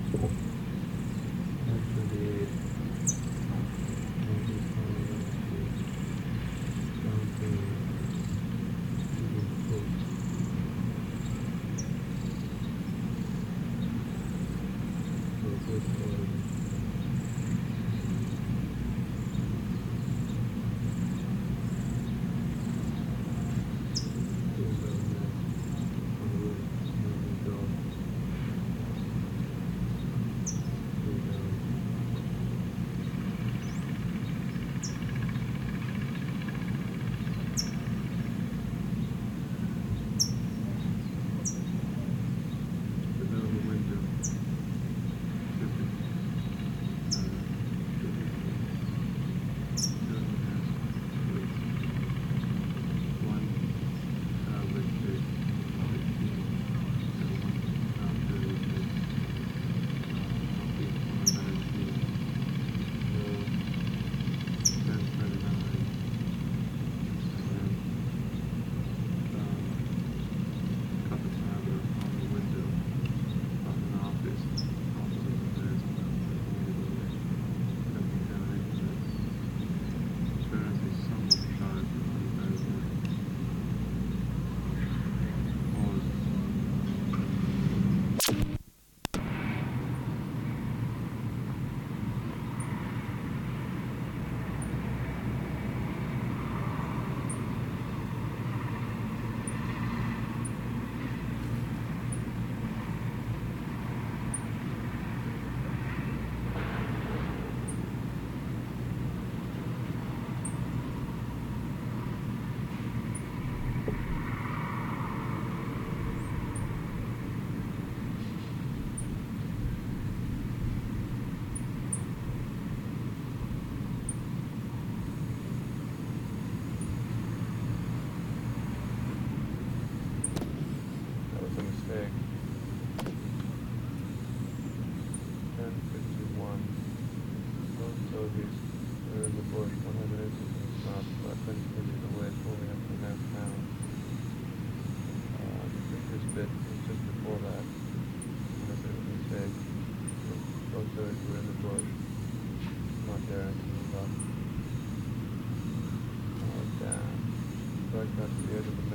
Actually, that was a mistake. 10:51. Both Soviets were in the bush 100 inches from the top, about 10 inches away, pulling up the next town. The previous bit was just before that. Unless it was a mistake. Both Soviets were in the bush. Not there until the left. Oh, damn. So I got to the edge of the